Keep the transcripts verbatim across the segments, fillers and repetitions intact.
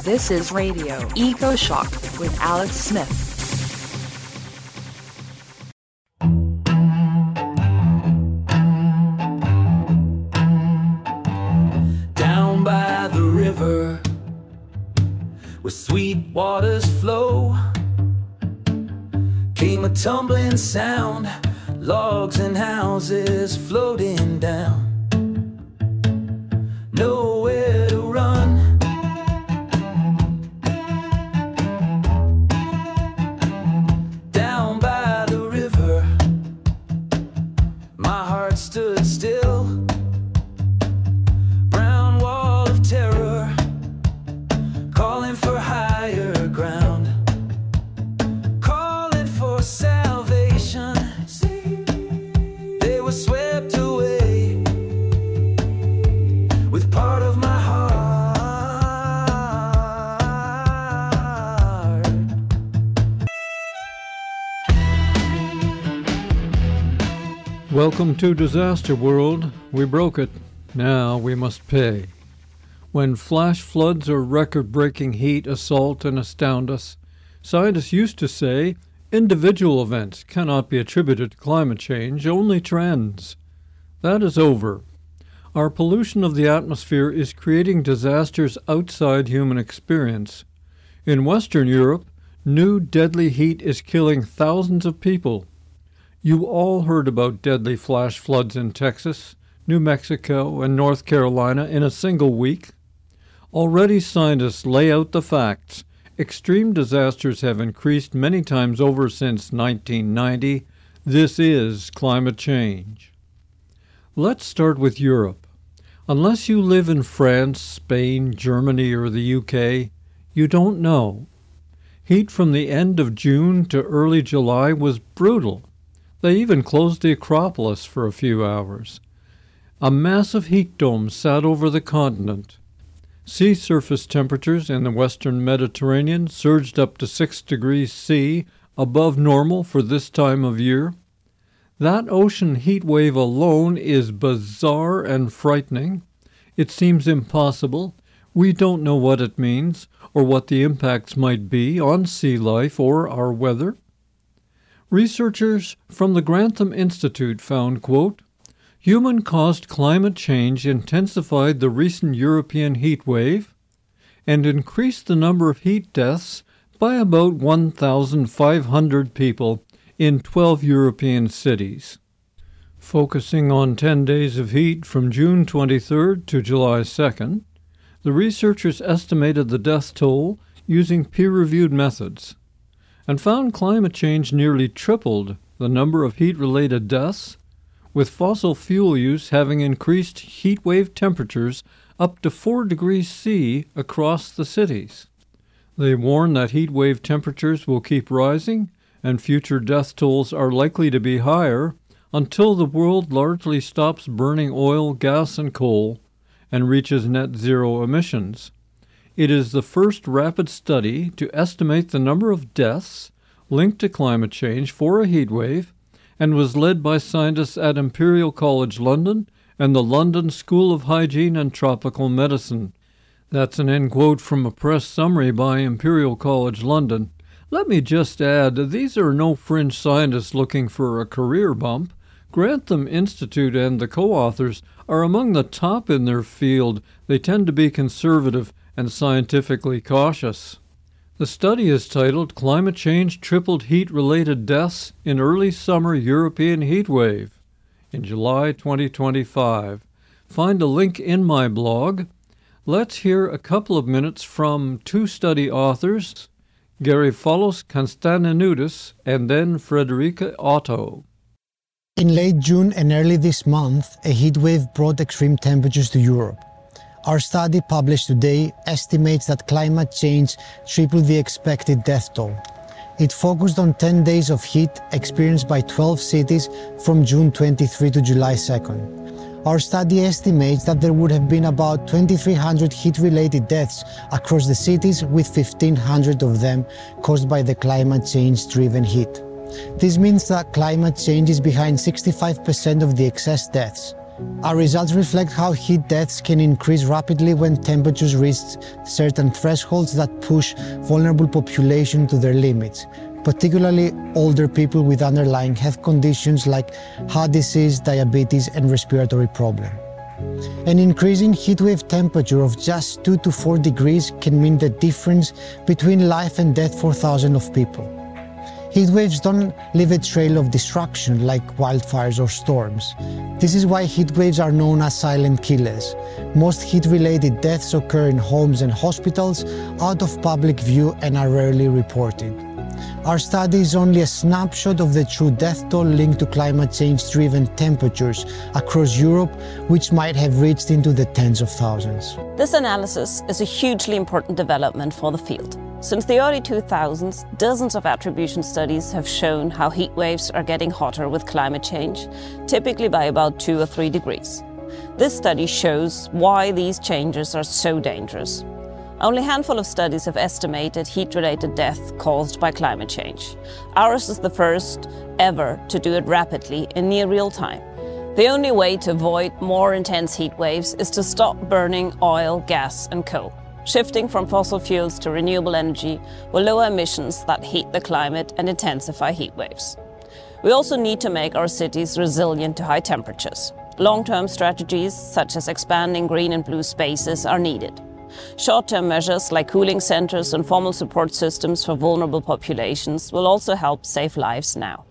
This is Radio Eco Shock with Alex Smith. Down by the river, where sweet waters flow, came a tumbling sound, logs and houses floating down. Nowhere to run, down by the river, my heart stood still. Brown wall of terror, calling for higher ground, calling for salvation. They were swept away with part of my heart. Welcome to Disaster World. We broke it. Now we must pay. When flash floods or record-breaking heat assault and astound us, scientists used to say individual events cannot be attributed to climate change, only trends. That is over. Our pollution of the atmosphere is creating disasters outside human experience. In Western Europe, new deadly heat is killing thousands of people. You all heard about deadly flash floods in Texas, New Mexico, and North Carolina in a single week. Already scientists lay out the facts. Extreme disasters have increased many times over since nineteen ninety. This is climate change. Let's start with Europe. Unless you live in France, Spain, Germany, or the U K, you don't know. Heat from the end of June to early July was brutal. They even closed the Acropolis for a few hours. A massive heat dome sat over the continent. Sea surface temperatures in the western Mediterranean surged up to six degrees C, above normal for this time of year. That ocean heat wave alone is bizarre and frightening. It seems impossible. We don't know what it means or what the impacts might be on sea life or our weather. Researchers from the Grantham Institute found, quote, human-caused climate change intensified the recent European heat wave and increased the number of heat deaths by about one thousand five hundred people in twelve European cities. Focusing on ten days of heat from June twenty-third to July second, the researchers estimated the death toll using peer-reviewed methods and found climate change nearly tripled the number of heat-related deaths, with fossil fuel use having increased heat wave temperatures up to four degrees C across the cities. They warn that heat wave temperatures will keep rising and future death tolls are likely to be higher until the world largely stops burning oil, gas, and coal and reaches net zero emissions. It is the first rapid study to estimate the number of deaths linked to climate change for a heat wave and was led by scientists at Imperial College London and the London School of Hygiene and Tropical Medicine. That's an end quote from a press summary by Imperial College London. Let me just add, these are no fringe scientists looking for a career bump. Grantham Institute and the co-authors are among the top in their field. They tend to be conservative and scientifically cautious. The study is titled Climate Change Tripled Heat-Related Deaths in Early Summer European Heat Wave in July twenty twenty-five. Find a link in my blog. Let's hear a couple of minutes from two study authors, Gerifolos Konstantinidis and then Frederica Otto. In late June and early this month, a heat wave brought extreme temperatures to Europe. Our study, published today, estimates that climate change tripled the expected death toll. It focused on ten days of heat experienced by twelve cities from June twenty-third to July second. Our study estimates that there would have been about twenty-three hundred heat-related deaths across the cities, with fifteen hundred of them caused by the climate change-driven heat. This means that climate change is behind sixty-five percent of the excess deaths. Our results reflect how heat deaths can increase rapidly when temperatures reach certain thresholds that push vulnerable population to their limits, particularly older people with underlying health conditions like heart disease, diabetes, and respiratory problems. An increasing heatwave temperature of just two to four degrees can mean the difference between life and death for thousands of people. Heatwaves don't leave a trail of destruction like wildfires or storms. This is why heatwaves are known as silent killers. Most heat-related deaths occur in homes and hospitals, out of public view, and are rarely reported. Our study is only a snapshot of the true death toll linked to climate change-driven temperatures across Europe, which might have reached into the tens of thousands. This analysis is a hugely important development for the field. Since the early two thousands, dozens of attribution studies have shown how heat waves are getting hotter with climate change, typically by about two or three degrees. This study shows why these changes are so dangerous. Only a handful of studies have estimated heat-related death caused by climate change. Ours is the first ever to do it rapidly in near real time. The only way to avoid more intense heat waves is to stop burning oil, gas, and coal. Shifting from fossil fuels to renewable energy will lower emissions that heat the climate and intensify heat waves. We also need to make our cities resilient to high temperatures. Long-term strategies, such as expanding green and blue spaces, are needed. Short-term measures like cooling centers and formal support systems for vulnerable populations will also help save lives now.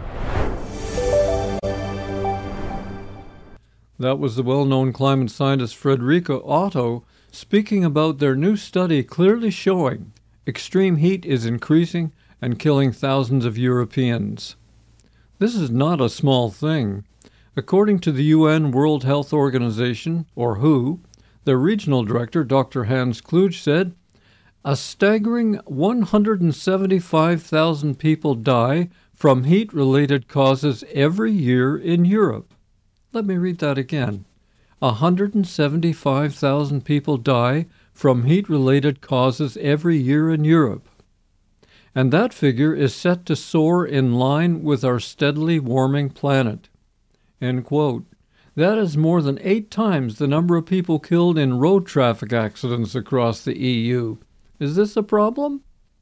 That was the well-known climate scientist Friederike Otto speaking about their new study clearly showing extreme heat is increasing and killing thousands of Europeans. This is not a small thing. According to the U N World Health Organization, or W H O, their regional director, Doctor Hans Kluge, said, a staggering one hundred seventy-five thousand people die from heat-related causes every year in Europe. Let me read that again. one hundred seventy-five thousand people die from heat-related causes every year in Europe. And that figure is set to soar in line with our steadily warming planet. End quote. That is more than eight times the number of people killed in road traffic accidents across the E U. Is this a problem?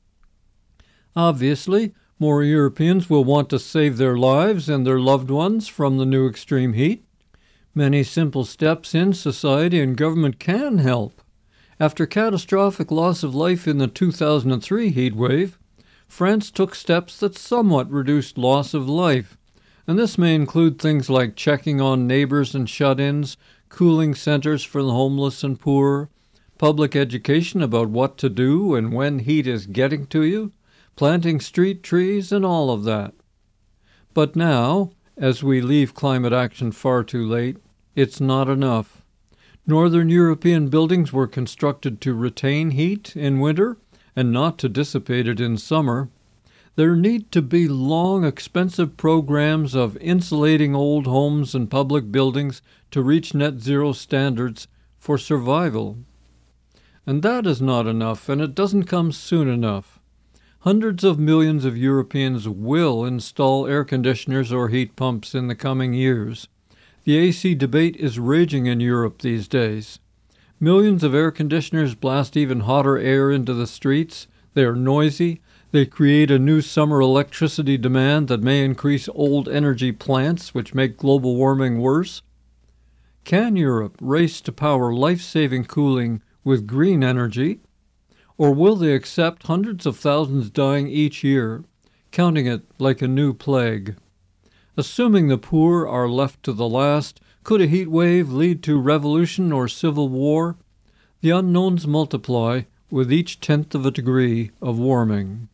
Obviously, more Europeans will want to save their lives and their loved ones from the new extreme heat. Many simple steps in society and government can help. After catastrophic loss of life in the two thousand three heat wave, France took steps that somewhat reduced loss of life, and this may include things like checking on neighbors and shut-ins, cooling centers for the homeless and poor, public education about what to do and when heat is getting to you, planting street trees, and all of that. But now, as we leave climate action far too late, it's not enough. Northern European buildings were constructed to retain heat in winter and not to dissipate it in summer. There need to be long, expensive programs of insulating old homes and public buildings to reach net zero standards for survival. And that is not enough, and it doesn't come soon enough. Hundreds of millions of Europeans will install air conditioners or heat pumps in the coming years. The A C debate is raging in Europe these days. Millions of air conditioners blast even hotter air into the streets. They are noisy. They create a new summer electricity demand that may increase old energy plants, which make global warming worse. Can Europe race to power life-saving cooling with green energy? Or will they accept hundreds of thousands dying each year, counting it like a new plague? Assuming the poor are left to the last, could a heat wave lead to revolution or civil war? The unknowns multiply with each tenth of a degree of warming.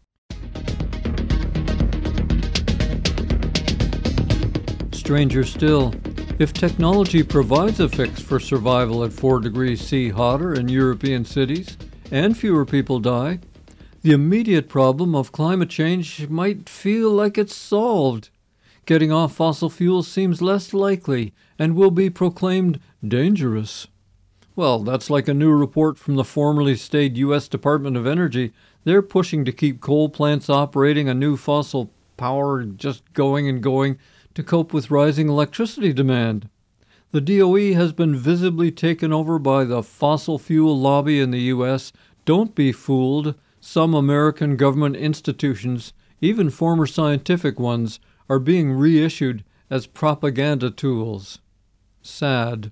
Stranger still, if technology provides a fix for survival at four degrees C hotter in European cities, and fewer people die, the immediate problem of climate change might feel like it's solved. Getting off fossil fuels seems less likely and will be proclaimed dangerous. Well, that's like a new report from the formerly staid U S Department of Energy. They're pushing to keep coal plants operating, a new fossil power just going and going to cope with rising electricity demand. The D O E has been visibly taken over by the fossil fuel lobby in the U S. Don't be fooled. Some American government institutions, even former scientific ones, are being reissued as propaganda tools. Sad.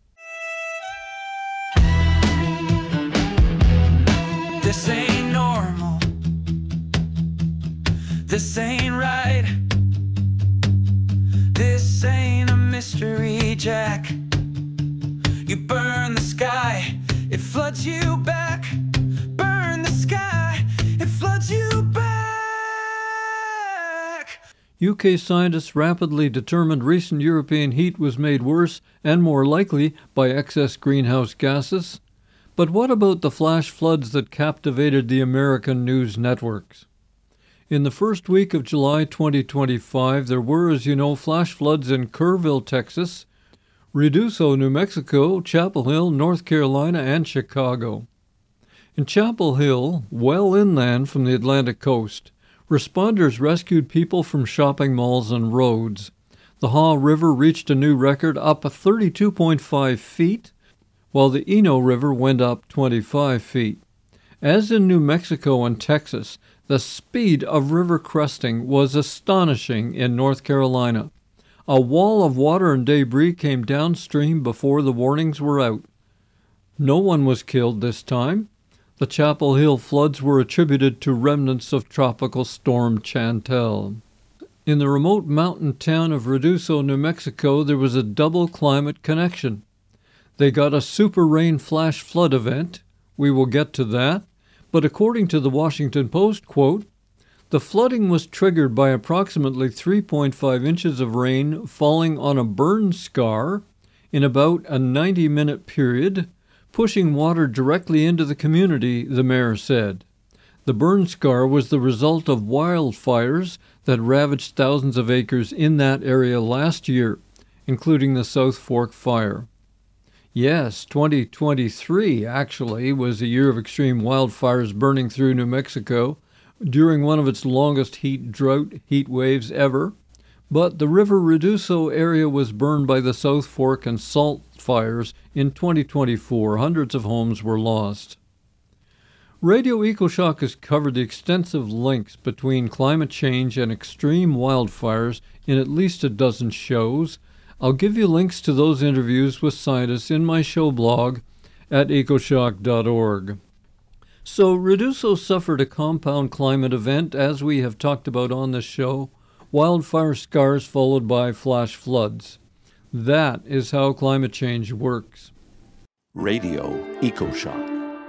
This ain't normal. This ain't right. This ain't a mystery, Jack. You burn the sky, it floods you back. Burn the sky, it floods you back. U K scientists rapidly determined recent European heat was made worse and more likely by excess greenhouse gases. But what about the flash floods that captivated the American news networks? In the first week of July twenty twenty-five, there were, as you know, flash floods in Kerrville, Texas, Ruidoso, New Mexico, Chapel Hill, North Carolina, and Chicago. In Chapel Hill, well inland from the Atlantic coast, responders rescued people from shopping malls and roads. The Haw River reached a new record, up thirty-two point five feet, while the Eno River went up twenty-five feet. As in New Mexico and Texas, the speed of river cresting was astonishing in North Carolina. A wall of water and debris came downstream before the warnings were out. No one was killed this time. The Chapel Hill floods were attributed to remnants of Tropical Storm Chantal. In the remote mountain town of Ruidoso, New Mexico, there was a double climate connection. They got a super rain flash flood event. We will get to that. But according to the Washington Post, quote, the flooding was triggered by approximately three point five inches of rain falling on a burn scar in about a ninety-minute period, pushing water directly into the community, the mayor said. The burn scar was the result of wildfires that ravaged thousands of acres in that area last year, including the South Fork fire. Yes, twenty twenty-three actually was a year of extreme wildfires burning through New Mexico during one of its longest heat drought heat waves ever. But the River Ruidoso area was burned by the South Fork and Salt fires in twenty twenty-four. Hundreds of homes were lost. Radio EcoShock has covered the extensive links between climate change and extreme wildfires in at least a dozen shows. I'll give you links to those interviews with scientists in my show blog at ecoshock dot org. So Ruidoso suffered a compound climate event, as we have talked about on this show, wildfire scars followed by flash floods. That is how climate change works. Radio EcoShock.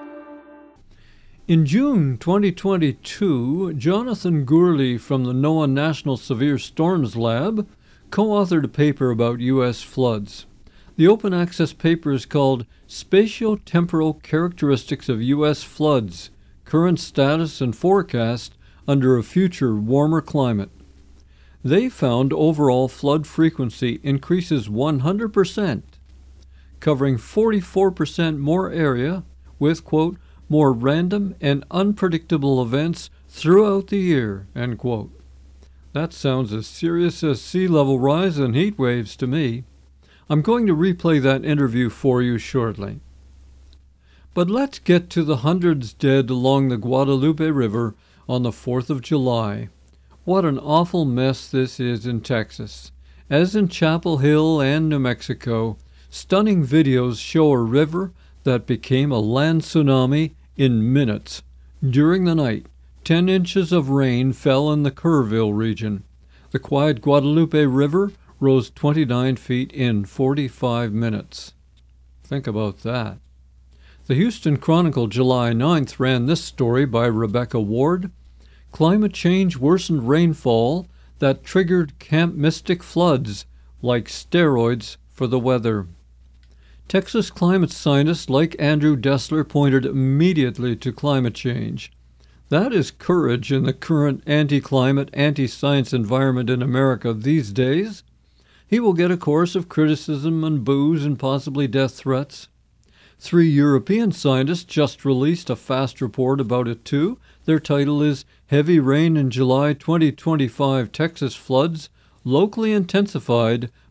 In June twenty twenty-two, Jonathan Gourley from the NOAA National Severe Storms Lab co-authored a paper about U S floods. The open access paper is called Spatio-Temporal Characteristics of U S Floods, Current Status and Forecast under a Future Warmer Climate. They found overall flood frequency increases one hundred percent, covering forty-four percent more area with, quote, more random and unpredictable events throughout the year, end quote. That sounds as serious as sea level rise and heat waves to me. I'm going to replay that interview for you shortly. But let's get to the hundreds dead along the Guadalupe River on the fourth of July. What an awful mess this is in Texas. As in Chapel Hill and New Mexico, stunning videos show a river that became a land tsunami in minutes. During the night, ten inches of rain fell in the Kerrville region. The quiet Guadalupe River rose twenty-nine feet in forty-five minutes. Think about that. The Houston Chronicle, July ninth, ran this story by Rebecca Ward. Climate change worsened rainfall that triggered Camp Mystic floods, like steroids for the weather. Texas climate scientists like Andrew Dessler pointed immediately to climate change. That is courage in the current anti-climate, anti-science environment in America these days. He will get a course of criticism and boos and possibly death threats. Three European scientists just released a fast report about it too. Their title is Heavy Rain in July twenty twenty-five Texas Floods, Locally Intensified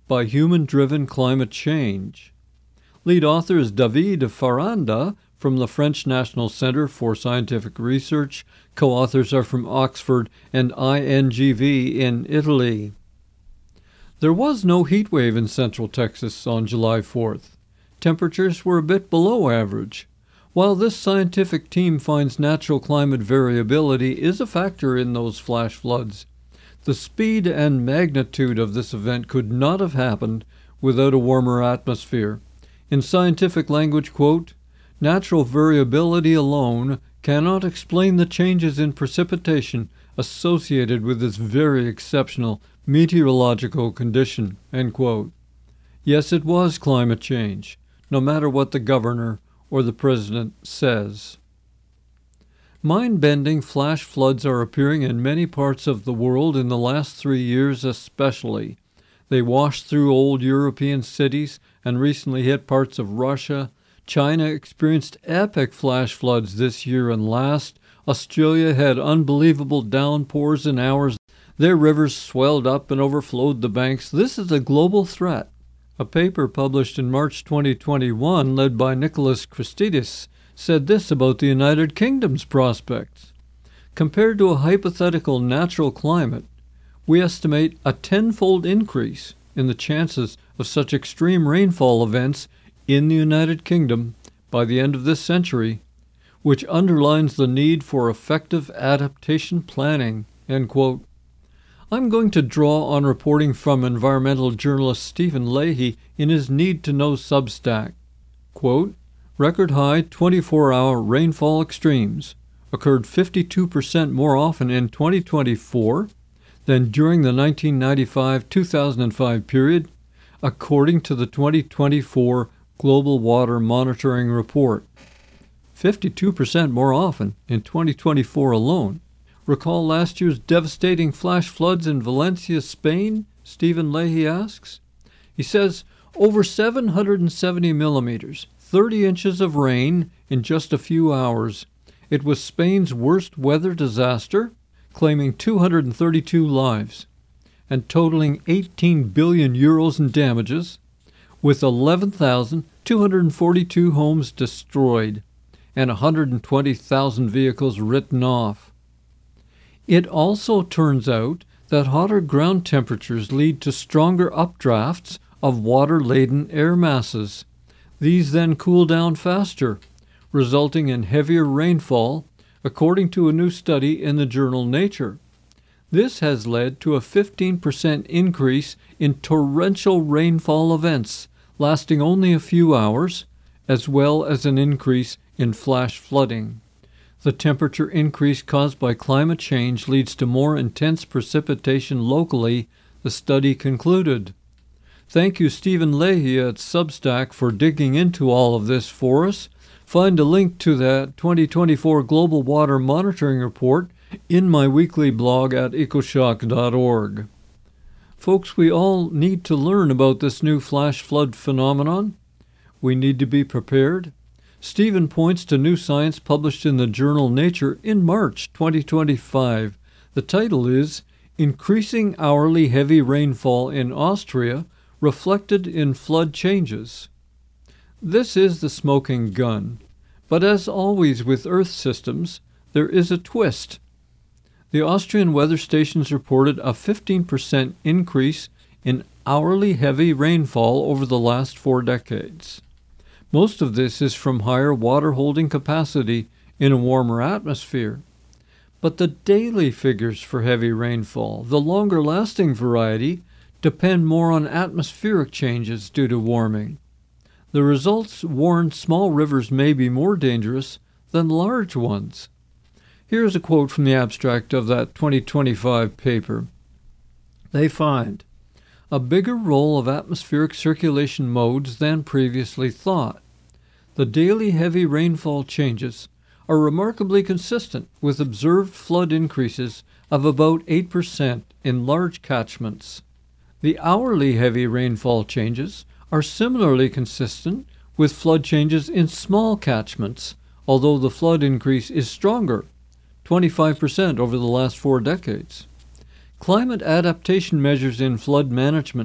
by human-driven climate change. Lead author is David Faranda from the French National Centre for Scientific Research. Co-authors are from Oxford and I N G V in Italy. There was no heat wave in central Texas on July fourth. Temperatures were a bit below average. While this scientific team finds natural climate variability is a factor in those flash floods, the speed and magnitude of this event could not have happened without a warmer atmosphere. In scientific language, quote, natural variability alone cannot explain the changes in precipitation associated with this very exceptional meteorological condition, end quote. Yes, it was climate change, no matter what the governor or the president says. Mind-bending flash floods are appearing in many parts of the world in the last three years especially. They washed through old European cities and recently hit parts of Russia. China experienced epic flash floods this year and last. Australia had unbelievable downpours in hours. Their rivers swelled up and overflowed the banks. This is a global threat. A paper published in March twenty twenty-one, led by Nicholas Christidis, said this about the United Kingdom's prospects. Compared to a hypothetical natural climate, we estimate a tenfold increase in the chances of such extreme rainfall events in the United Kingdom by the end of this century, which underlines the need for effective adaptation planning, end quote. I'm going to draw on reporting from environmental journalist Stephen Leahy in his Need to Know Substack. Quote, record high twenty-four hour rainfall extremes occurred fifty-two percent more often in twenty twenty-four than during the nineteen ninety-five to two thousand five period, according to the twenty twenty-four Global Water Monitoring Report. fifty-two percent more often in twenty twenty-four alone. Recall last year's devastating flash floods in Valencia, Spain? Stephen Leahy asks. He says, over seven hundred seventy millimeters, thirty inches of rain in just a few hours. It was Spain's worst weather disaster, claiming two hundred thirty-two lives and totaling eighteen billion euros in damages, with eleven thousand two hundred forty-two homes destroyed and one hundred twenty thousand vehicles written off. It also turns out that hotter ground temperatures lead to stronger updrafts of water-laden air masses. These then cool down faster, resulting in heavier rainfall, according to a new study in the journal Nature. This has led to a fifteen percent increase in torrential rainfall events, lasting only a few hours, as well as an increase in flash flooding. The temperature increase caused by climate change leads to more intense precipitation locally, the study concluded. Thank you, Stephen Leahy at Substack, for digging into all of this for us. Find a link to that twenty twenty-four Global Water Monitoring Report in my weekly blog at ecoshock dot org. Folks, we all need to learn about this new flash flood phenomenon. We need to be prepared. Stephen points to new science published in the journal Nature in March twenty twenty-five. The title is Increasing Hourly Heavy Rainfall in Austria Reflected in Flood Changes. This is the smoking gun, but as always with Earth systems, there is a twist. The Austrian weather stations reported a fifteen percent increase in hourly heavy rainfall over the last four decades. Most of this is from higher water-holding capacity in a warmer atmosphere. But the daily figures for heavy rainfall, the longer-lasting variety, depend more on atmospheric changes due to warming. The results warn small rivers may be more dangerous than large ones. Here's a quote from the abstract of that twenty twenty-five paper. They find a bigger role of atmospheric circulation modes than previously thought. The daily heavy rainfall changes are remarkably consistent with observed flood increases of about eight percent in large catchments. The hourly heavy rainfall changes are similarly consistent with flood changes in small catchments, although the flood increase is stronger, twenty-five percent over the last four decades. Climate adaptation measures in flood management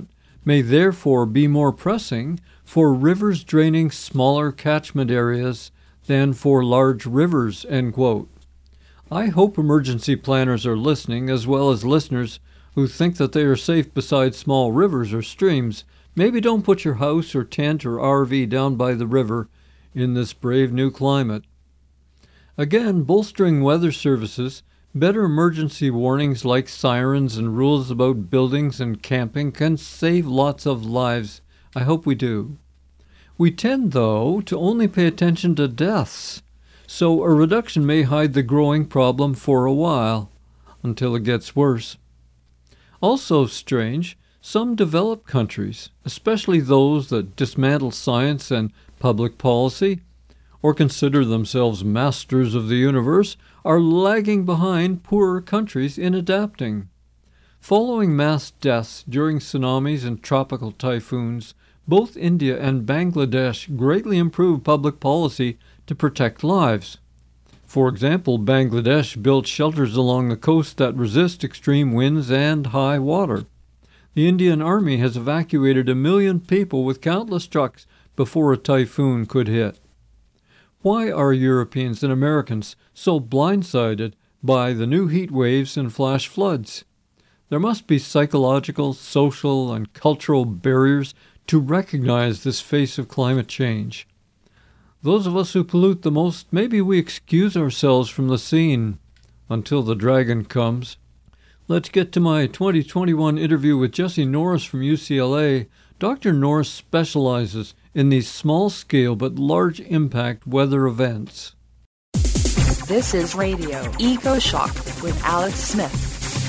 may therefore be more pressing for rivers draining smaller catchment areas than for large rivers, end quote. I hope emergency planners are listening, as well as listeners who think that they are safe beside small rivers or streams. Maybe don't put your house or tent or R V down by the river in this brave new climate. Again, bolstering weather services, better emergency warnings like sirens and rules about buildings and camping can save lots of lives. I hope we do. We tend, though, to only pay attention to deaths, so a reduction may hide the growing problem for a while, until it gets worse. Also strange, some developed countries, especially those that dismantle science and public policy, or consider themselves masters of the universe, are lagging behind poorer countries in adapting. Following mass deaths during tsunamis and tropical typhoons, both India and Bangladesh greatly improved public policy to protect lives. For example, Bangladesh built shelters along the coast that resist extreme winds and high water. The Indian Army has evacuated a million people with countless trucks before a typhoon could hit. Why are Europeans and Americans so blindsided by the new heat waves and flash floods? There must be psychological, social, and cultural barriers to recognize this face of climate change. Those of us who pollute the most, maybe we excuse ourselves from the scene until the dragon comes. Let's get to my twenty twenty-one interview with Jesse Norris from U C L A. Doctor Norris specializes in these small-scale but large-impact weather events. This is Radio EcoShock with Alex Smith.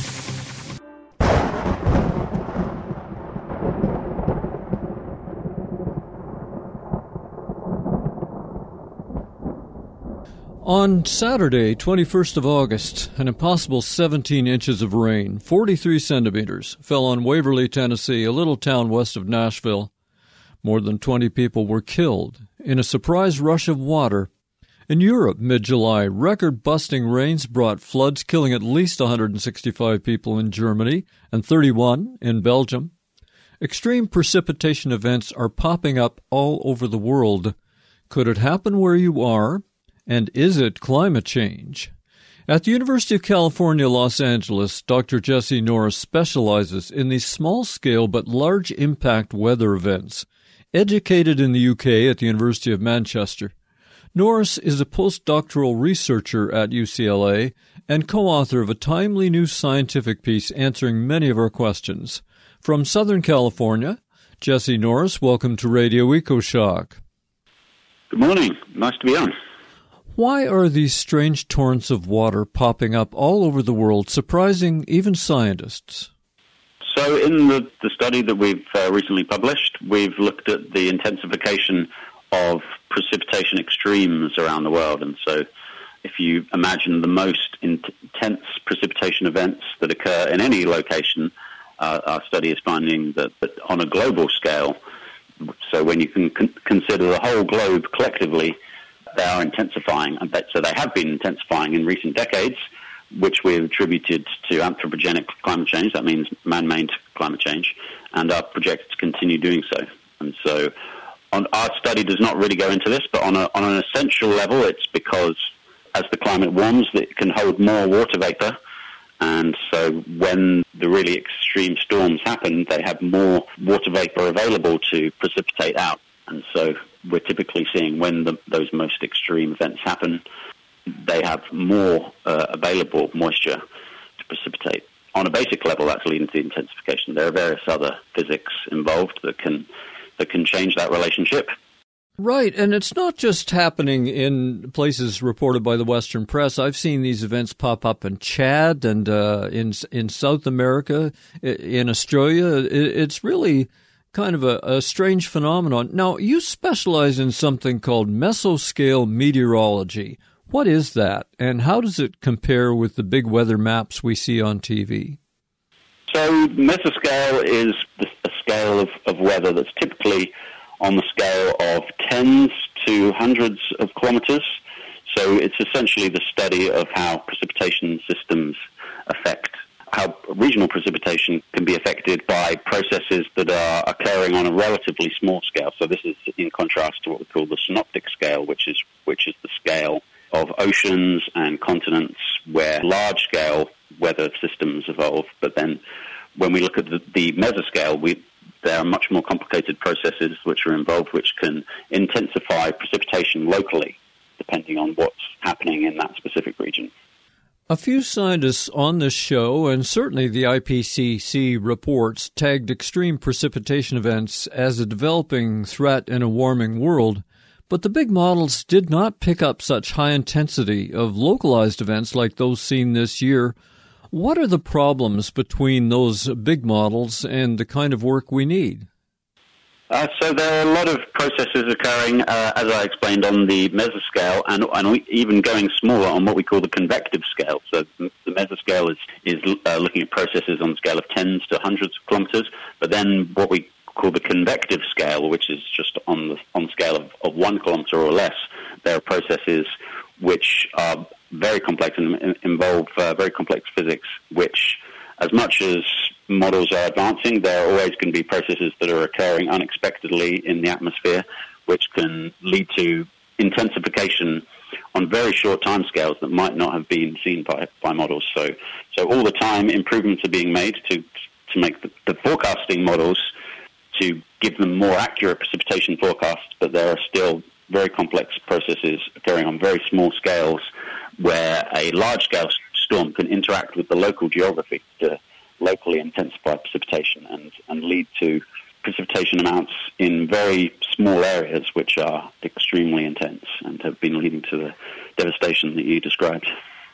On Saturday, twenty-first of August, an impossible seventeen inches of rain, forty-three centimeters, fell on Waverly, Tennessee, a little town west of Nashville. More than twenty people were killed in a surprise rush of water. In Europe, mid-July, record-busting rains brought floods, killing at least one hundred sixty-five people in Germany and thirty-one in Belgium. Extreme precipitation events are popping up all over the world. Could it happen where you are? And is it climate change? At the University of California, Los Angeles, Doctor Jesse Norris specializes in these small-scale but large-impact weather events. Educated in the U K at the University of Manchester, Norris is a postdoctoral researcher at U C L A and co-author of a timely new scientific piece answering many of our questions. From Southern California, Jesse Norris, welcome to Radio EcoShock. Good morning. Nice to be on. Why are these strange torrents of water popping up all over the world, surprising even scientists? So in the, the study that we've uh, recently published, we've looked at the intensification of precipitation extremes around the world. And so if you imagine the most intense precipitation events that occur in any location, uh, our study is finding that, that on a global scale, so when you can con- consider the whole globe collectively, they are intensifying. And so they have been intensifying in recent decades, which we've attributed to anthropogenic climate change. That means man-made climate change, and are projected to continue doing so. And so on, our study does not really go into this, but on, a, on an essential level, it's because as the climate warms, it can hold more water vapor. And so when the really extreme storms happen, they have more water vapor available to precipitate out. And so we're typically seeing when the, those most extreme events happen, they have more uh, available moisture to precipitate. On a basic level, that's leading to intensification. There are various other physics involved that can that can change that relationship. Right, and it's not just happening in places reported by the Western press. I've seen these events pop up in Chad and uh, in in South America, in Australia. It's really kind of a, a strange phenomenon. Now, you specialize in something called mesoscale meteorology. What is that, and how does it compare with the big weather maps we see on T V? So mesoscale is a scale of, of weather that's typically on the scale of tens to hundreds of kilometers. So it's essentially the study of how precipitation systems affect, how regional precipitation can be affected by processes that are occurring on a relatively small scale. So this is in contrast to what we call the synoptic scale, which is which is the scale of oceans and continents where large-scale weather systems evolve. But then when we look at the, the mesoscale, we, there are much more complicated processes which are involved, which can intensify precipitation locally, depending on what's happening in that specific region. A few scientists on this show, and certainly the I P C C reports, tagged extreme precipitation events as a developing threat in a warming world. But the big models did not pick up such high intensity of localized events like those seen this year. What are the problems between those big models and the kind of work we need? Uh, so there are a lot of processes occurring, uh, as I explained, on the mesoscale, and, and even going smaller on what we call the convective scale. So the mesoscale is, is uh, looking at processes on the scale of tens to hundreds of kilometers, but then what we call the convective scale, which is just on the on the scale of, of one kilometer or less, there are processes which are very complex and involve uh, very complex physics, which, as much as models are advancing, there are always going to be processes that are occurring unexpectedly in the atmosphere, which can lead to intensification on very short timescales that might not have been seen by, by models. So, so all the time, improvements are being made to to make the, the forecasting models to give them more accurate precipitation forecasts, but there are still very complex processes occurring on very small scales where a large-scale storm can interact with the local geography to locally intensify precipitation and, and lead to precipitation amounts in very small areas which are extremely intense and have been leading to the devastation that you described.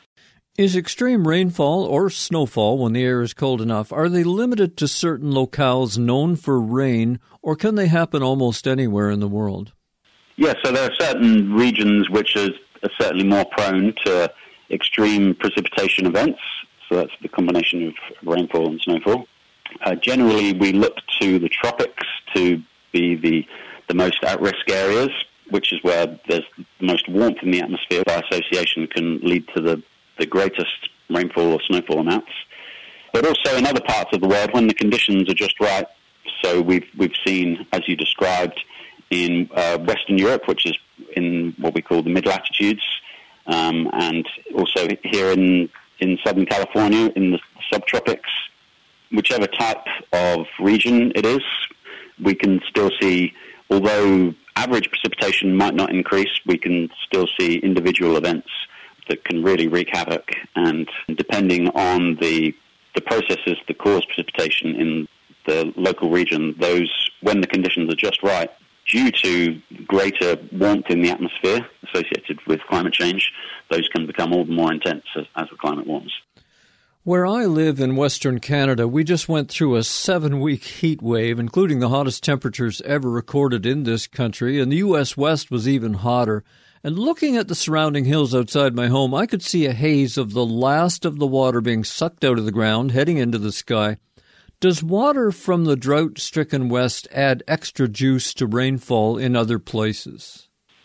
Is extreme rainfall or snowfall when the air is cold enough, are they limited to certain locales known for rain, or can they happen almost anywhere in the world? Yes, so there are certain regions which are, are certainly more prone to extreme precipitation events. So that's the combination of rainfall and snowfall. Uh, generally, we look to the tropics to be the, the most at-risk areas, which is where there's the most warmth in the atmosphere. By association can lead to the the greatest rainfall or snowfall amounts, but also in other parts of the world when the conditions are just right. So we've we've seen, as you described, in uh, Western Europe, which is in what we call the mid-latitudes, um, and also here in, in Southern California, in the subtropics, whichever type of region it is, we can still see, although average precipitation might not increase, we can still see individual events that can really wreak havoc, and depending on the the processes that cause precipitation in the local region, those, when the conditions are just right, due to greater warmth in the atmosphere associated with climate change, those can become all the more intense as, as the climate warms. Where I live in Western Canada, we just went through a seven-week heat wave, including the hottest temperatures ever recorded in this country, and the U S West was even hotter. And looking at the surrounding hills outside my home, I could see a haze of the last of the water being sucked out of the ground, heading into the sky. Does water from the drought-stricken West add extra juice to rainfall in other places?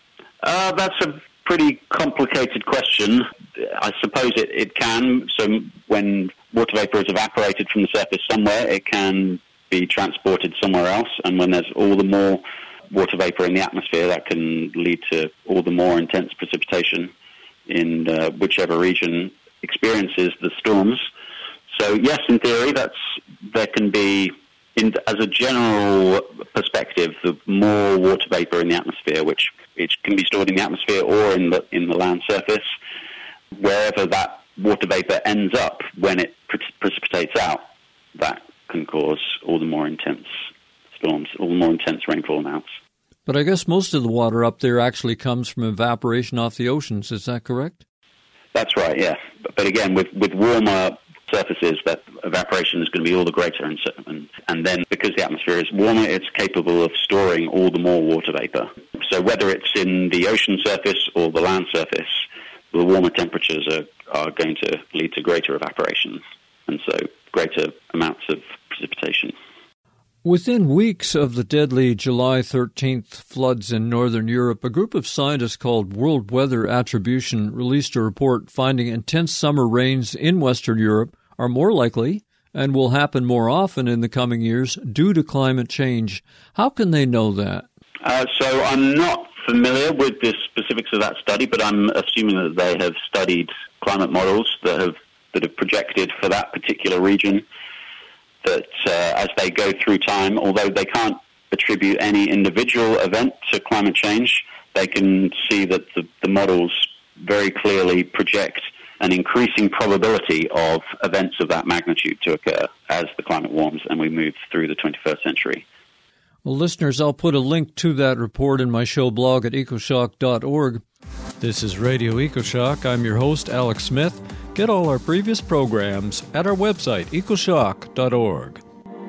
Uh, that's a pretty complicated question. I suppose it, it can. So when water vapor is evaporated from the surface somewhere, it can be transported somewhere else. And when there's all the more water vapor in the atmosphere, that can lead to all the more intense precipitation in uh, whichever region experiences the storms. So yes, in theory, that's there can be, in, as a general perspective, the more water vapor in the atmosphere, which which can be stored in the atmosphere or in the in the land surface, wherever that water vapor ends up when it pre- precipitates out, that can cause all the more intense storms, all the more intense rainfall amounts. But I guess most of the water up there actually comes from evaporation off the oceans. Is that correct? That's right, yeah. But, but again, with, with warmer surfaces, that evaporation is going to be all the greater. And, so, and, and then because the atmosphere is warmer, it's capable of storing all the more water vapor. So whether it's in the ocean surface or the land surface, the warmer temperatures are, are going to lead to greater evaporation, and so greater amounts of precipitation. Within weeks of the deadly July thirteenth floods in northern Europe, a group of scientists called World Weather Attribution released a report finding intense summer rains in Western Europe are more likely and will happen more often in the coming years due to climate change. How can they know that? Uh, so I'm not familiar with the specifics of that study, but I'm assuming that they have studied climate models that have that have projected for that particular region, that uh, as they go through time, although they can't attribute any individual event to climate change, they can see that the, the models very clearly project an increasing probability of events of that magnitude to occur as the climate warms and we move through the twenty-first century. Well, listeners, I'll put a link to that report in my show blog at ecoshock dot org. This is Radio EcoShock. I'm your host, Alex Smith. Get all our previous programs at our website, ecoshock dot org.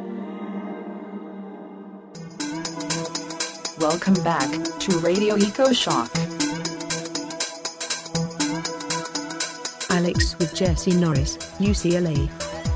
Welcome back to Radio EcoShock. Alex with Jesse Norris, U C L A.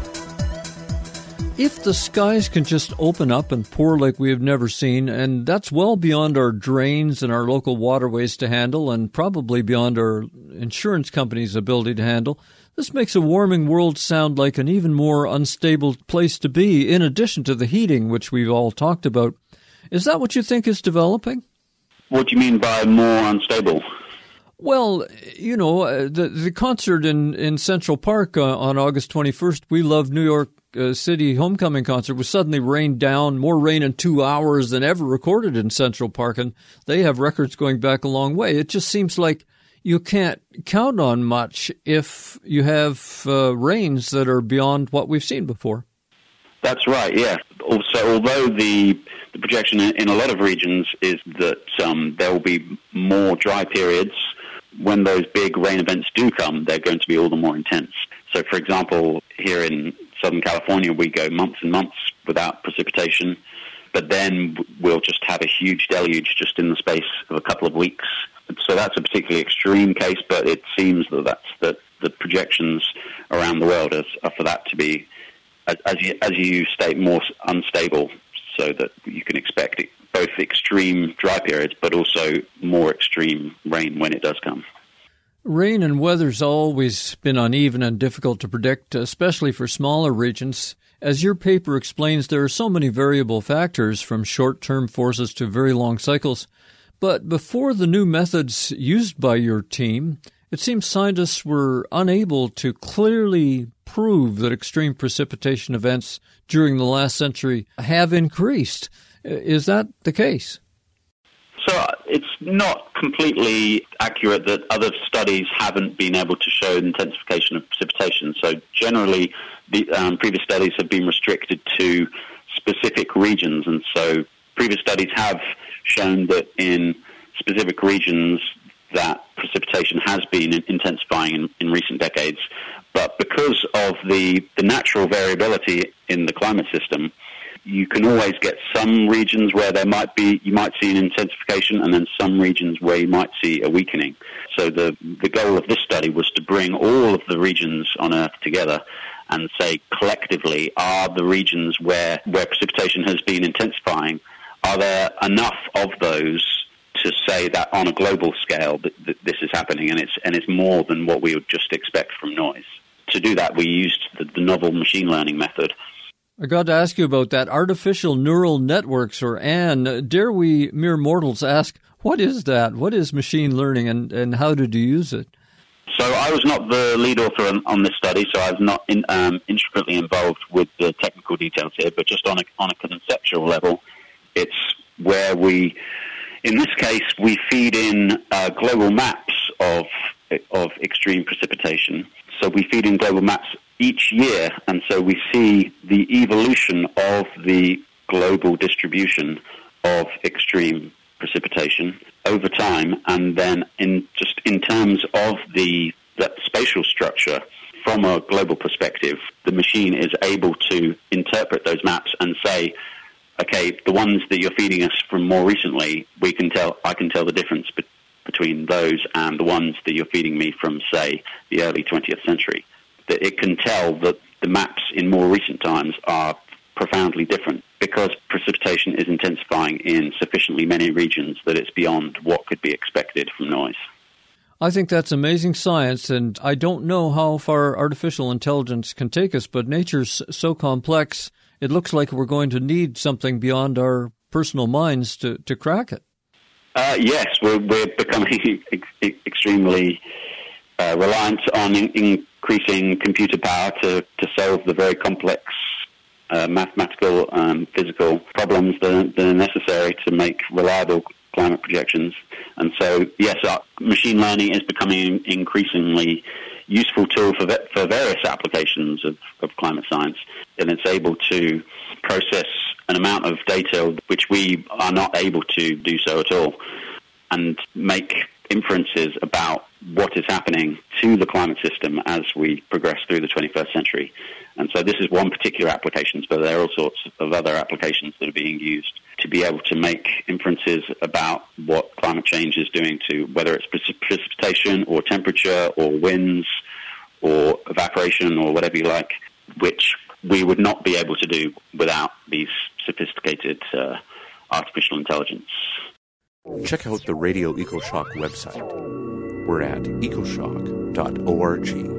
If the skies can just open up and pour like we have never seen, and that's well beyond our drains and our local waterways to handle, and probably beyond our insurance company's ability to handle, this makes a warming world sound like an even more unstable place to be, in addition to the heating, which we've all talked about. Is that what you think is developing? What do you mean by more unstable? Well, you know, uh, the the concert in, in Central Park uh, on August twenty-first, We Love New York uh, City homecoming concert, was suddenly rained down, more rain in two hours than ever recorded in Central Park, and they have records going back a long way. It just seems like you can't count on much if you have uh, rains that are beyond what we've seen before. That's right, yeah. Also, although the, the projection in a lot of regions is that um, there will be more dry periods, when those big rain events do come, they're going to be all the more intense. So, for example, here in Southern California, we go months and months without precipitation, but then we'll just have a huge deluge just in the space of a couple of weeks. So that's a particularly extreme case, but it seems that that's that the projections around the world are, are for that to be, as, as, you, as you state, more unstable, so that you can expect it, both extreme dry periods, but also more extreme rain when it does come. Rain and weather's always been uneven and difficult to predict, especially for smaller regions. As your paper explains, there are so many variable factors, from short-term forces to very long cycles. But before the new methods used by your team, it seems scientists were unable to clearly prove that extreme precipitation events during the last century have increased. Is that the case? So it's not completely accurate that other studies haven't been able to show intensification of precipitation. So generally, the um, previous studies have been restricted to specific regions, and so previous studies have shown that in specific regions that precipitation has been intensifying in, in recent decades. But because of the, the natural variability in the climate system, you can always get some regions where there might be, you might see an intensification, and then some regions where you might see a weakening. So the, the goal of this study was to bring all of the regions on Earth together and say collectively, are the regions where, where precipitation has been intensifying, are there enough of those to say that on a global scale that, that this is happening, and it's and it's more than what we would just expect from noise. To do that, we used the, the novel machine learning method. I got to ask you about that. Artificial neural networks, or A N. Dare we mere mortals ask, what is that? What is machine learning, and, and how did you use it? So I was not the lead author on, on this study, so I was not in, um, intricately involved with the technical details here, but just on a, on a conceptual level, it's where we, in this case, we feed in uh, global maps of of extreme precipitation. So we feed in global maps each year, and so we see the evolution of the global distribution of extreme precipitation over time, and then in just in terms of the that spatial structure from a global perspective, the machine is able to interpret those maps and say, okay, the ones that you're feeding us from more recently, we can tell. I can tell the difference be- between those and the ones that you're feeding me from, say, the early twentieth century. That it can tell that the maps in more recent times are profoundly different because precipitation is intensifying in sufficiently many regions that it's beyond what could be expected from noise. I think that's amazing science, and I don't know how far artificial intelligence can take us, but nature's so complex, it looks like we're going to need something beyond our personal minds to, to crack it. Uh, yes, we're, we're becoming ex- extremely uh, reliant on in- increasing computer power to, to solve the very complex uh, mathematical and physical problems that, that are necessary to make reliable climate projections. And so, yes, our machine learning is becoming an increasingly useful tool for for various applications of, of climate science, and it's able to process an amount of data which we are not able to do so at all, and make inferences about what is happening to the climate system as we progress through the twenty-first century. And so this is one particular application, but there are all sorts of other applications that are being used to be able to make inferences about what climate change is doing to whether it's precipitation or temperature or winds or evaporation or whatever you like, which we would not be able to do without these sophisticated uh, artificial intelligence. Check out the Radio EcoShock website. We're at ecoshock dot org.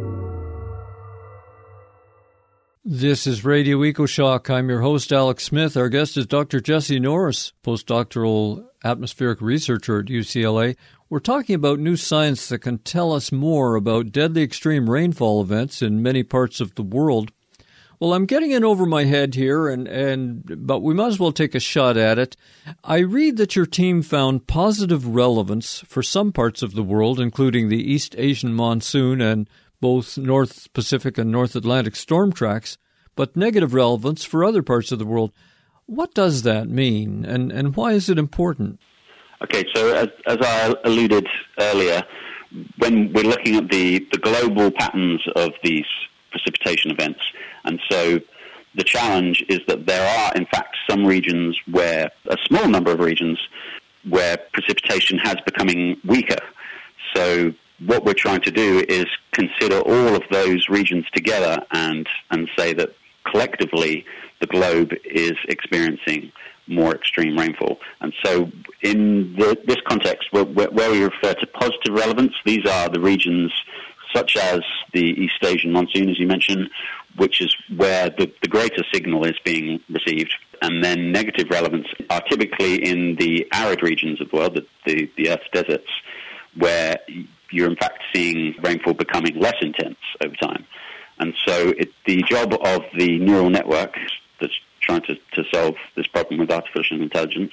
This is Radio EcoShock. I'm your host, Alex Smith. Our guest is Doctor Jesse Norris, postdoctoral atmospheric researcher at U C L A. We're talking about new science that can tell us more about deadly extreme rainfall events in many parts of the world. Well, I'm getting in over my head here, and, and but we might as well take a shot at it. I read that your team found positive relevance for some parts of the world, including the East Asian monsoon and both North Pacific and North Atlantic storm tracks, but negative relevance for other parts of the world. What does that mean, and, and why is it important? Okay, so as, as I alluded earlier, when we're looking at the, the global patterns of these precipitation events, and so the challenge is that there are, in fact, some regions where, a small number of regions, where precipitation has becoming weaker. So what we're trying to do is consider all of those regions together and, and say that collectively the globe is experiencing more extreme rainfall. And so in the, this context, where, where we refer to positive relevance, these are the regions such as the East Asian monsoon, as you mentioned, which is where the, the greater signal is being received. And then negative relevance are typically in the arid regions of the world, the, the, the Earth's deserts, where you're in fact seeing rainfall becoming less intense over time. And so it, the job of the neural network that's trying to, to solve this problem with artificial intelligence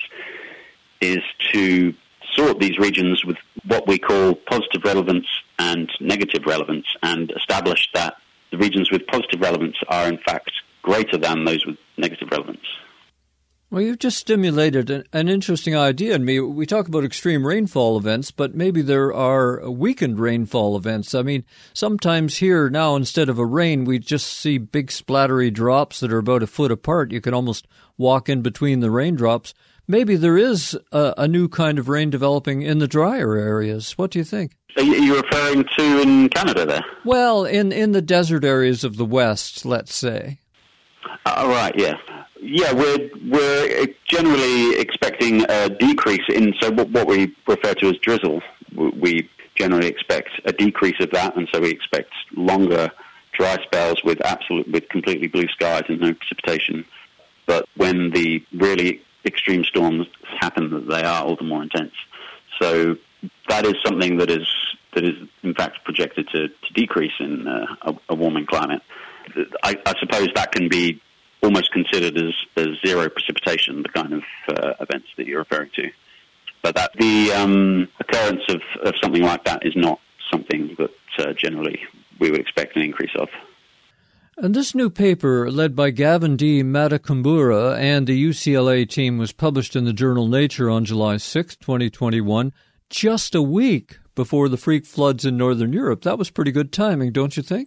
is to sort these regions with what we call positive relevance and negative relevance, and establish that the regions with positive relevance are in fact greater than those with negative relevance. Well, you've just stimulated an, an interesting idea in me. We talk about extreme rainfall events, but maybe there are weakened rainfall events. I mean, sometimes here now, instead of a rain, we just see big splattery drops that are about a foot apart. You can almost walk in between the raindrops. Maybe there is a, a new kind of rain developing in the drier areas. What do you think? Are you referring to in Canada there? Well, in, in the desert areas of the West, let's say. Uh, right, yeah. Yeah, we're we're generally expecting a decrease in, so what we refer to as drizzle. We generally expect a decrease of that, and so we expect longer dry spells with absolute, with completely blue skies and no precipitation. But when the really extreme storms happen, they are all the more intense. So that is something that is that is in fact projected to, to decrease in uh, a, a warming climate. I, I suppose that can be almost considered as, as zero precipitation, the kind of uh, events that you're referring to. But that the um, occurrence of, of something like that is not something that uh, generally we would expect an increase of. And this new paper, led by Gavin D. Matakumbura and the U C L A team, was published in the journal Nature on July sixth, twenty twenty-one, just a week before the freak floods in northern Europe. That was pretty good timing, don't you think?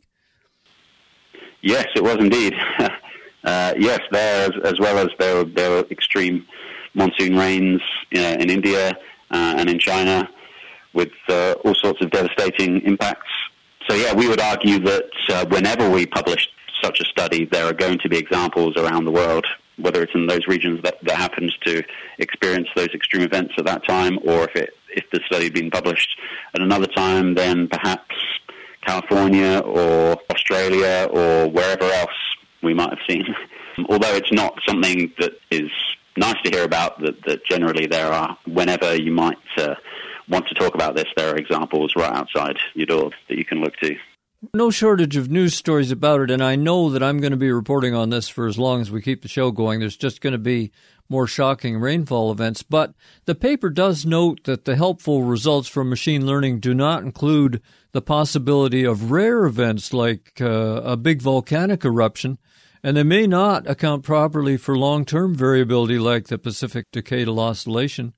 Yes, it was indeed. uh, yes, there, as, as well as there, there were extreme monsoon rains uh, in India uh, and in China with uh, all sorts of devastating impacts. So, yeah, we would argue that uh, whenever we publish such a study, there are going to be examples around the world, whether it's in those regions that, that happens to experience those extreme events at that time, or if it if the study had been published at another time, then perhaps California or Australia or wherever else we might have seen. Although it's not something that is nice to hear about, that, that generally there are, whenever you might uh, want to talk about this, there are examples right outside your door that you can look to. No shortage of news stories about it, and I know that I'm going to be reporting on this for as long as we keep the show going. There's just going to be more shocking rainfall events. But the paper does note that the helpful results from machine learning do not include the possibility of rare events like uh, a big volcanic eruption, and they may not account properly for long-term variability like the Pacific Decadal Oscillation.